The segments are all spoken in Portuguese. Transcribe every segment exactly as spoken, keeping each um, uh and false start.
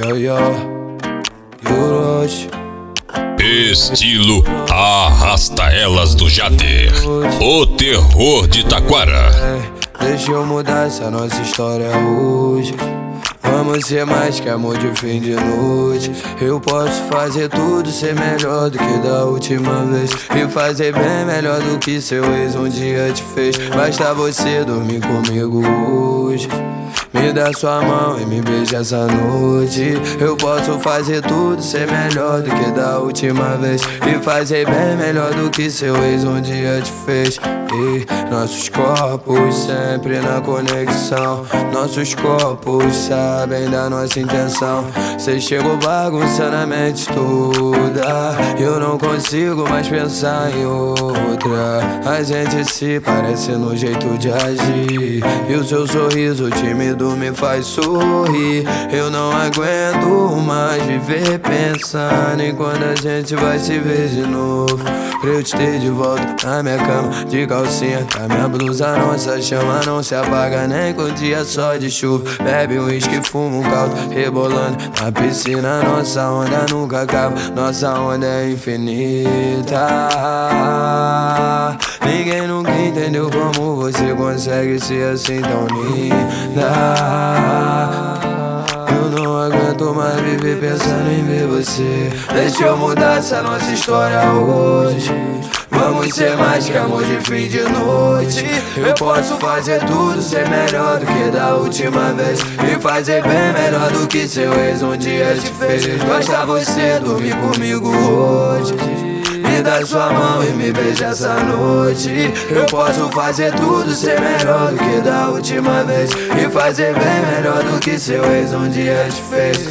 Yo, yo, Yuros. Estilo Arrasta Elas do Jader, o terror de Taquara. Deixa eu mudar essa nossa história hoje. Vamos ser mais que amor de fim de noite. Eu posso fazer tudo, ser melhor do que da última vez, e fazer bem melhor do que seu ex um dia te fez. Basta você dormir comigo hoje. Me dá sua mão e me beija essa noite. Eu posso fazer tudo, ser melhor do que da última vez, e fazer bem melhor do que seu ex um dia te fez. E nossos corpos sempre na conexão. Nossos corpos sabem da nossa intenção. Cê chegou bagunçando a mente toda. Eu não consigo mais pensar em outra. A gente se parece no jeito de agir, e o seu sorriso tímido me faz sorrir. Eu não aguento mais viver pensando em quando a gente vai se ver de novo, pra eu te ter de volta na minha cama de calcinha. A minha blusa, nossa chama não se apaga nem com dia só de chuva. Bebe um uísque, fuma um caldo, rebolando na piscina. Nossa onda nunca acaba, nossa onda é infinita. Ninguém nunca entendeu como você consegue ser assim tão linda. Eu não aguento mais viver pensando em ver você. Deixa eu mudar essa nossa história hoje. Vamos ser mais que amor de fim de noite. Eu posso fazer tudo, ser melhor do que da última vez, e fazer bem melhor do que seu ex um dia te fez. Basta você dormir comigo hoje. Me dá sua mão e me beija essa noite. Eu posso fazer tudo, ser melhor do que da última vez, e fazer bem melhor do que seu ex um dia te fez.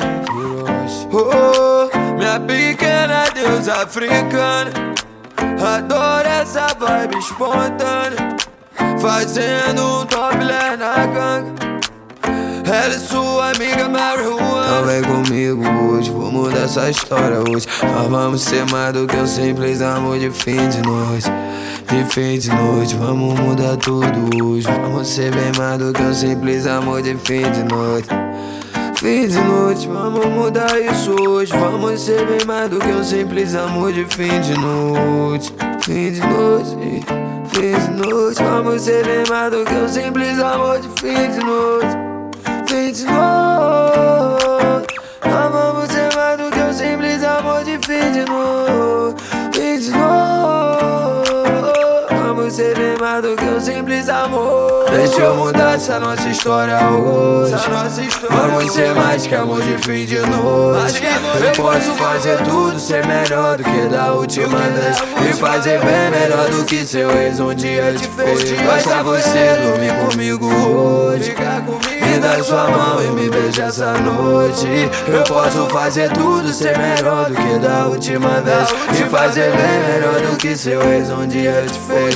Oh, minha pequena deusa africana, adoro essa vibe espontânea, fazendo um topless na ganga. Ela é sua amiga marihuana. Então vem comigo hoje, vou mudar essa história hoje. Nós vamos ser mais do que um simples amor de fim de noite. De fim de noite, vamos mudar tudo hoje. Vamos ser bem mais do que um simples amor de fim de noite. Fim de noite, vamos mudar isso hoje. Vamos ser bem mais do que um simples amor de fim de noite. Fim de noite, fim de noite, vamos ser bem mais do que um simples amor de fim de noite. Fim de noite, nós vamos ser mais do que um simples amor de fim de noite. Fim de noite, vamos ser bem mais do que um simples amor. Deixa eu mudar essa nossa história hoje. Vamos ser mais que amor de fim de noite. Eu posso fazer tudo, ser melhor do que da última vez, e fazer bem melhor do que seu ex um dia te fez. Basta você dormir comigo hoje. Me dá sua mão e me beija essa noite. Eu posso fazer tudo, ser melhor do que da última vez, e fazer bem melhor do que seu ex um dia te fez.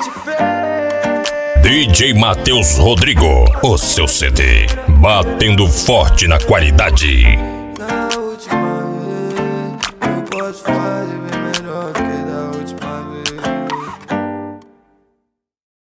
D J Matheus Rodrigo, o seu C D, batendo forte na qualidade.